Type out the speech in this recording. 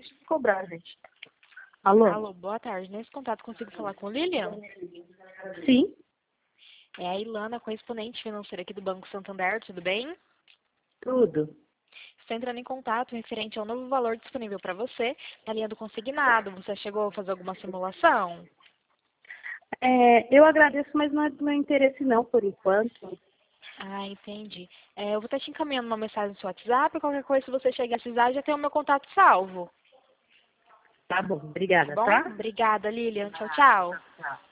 deixa de cobrar, gente. Alô? Alô, boa tarde. Nesse contato consigo falar com Lilian? Sim, É a Ilana, correspondente financeira aqui do Banco Santander, tudo bem? tudo. Estou entrando em contato referente ao novo valor disponível para você na linha do consignado. Você chegou a fazer alguma simulação? Eu agradeço, mas não é do meu interesse não, por enquanto. Ah, entendi. Eu vou estar te encaminhando uma mensagem no seu WhatsApp. Qualquer coisa, se você chegar a precisar, já tem o meu contato salvo. Tá bom, Tá obrigada, bom? tá? Obrigada, Lilian. Tchau, tchau. Tchau.